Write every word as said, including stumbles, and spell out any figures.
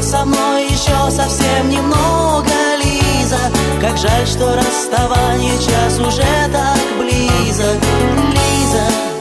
со мной еще совсем немного, Лиза. Как жаль, что расставание час уже так близок, Лиза.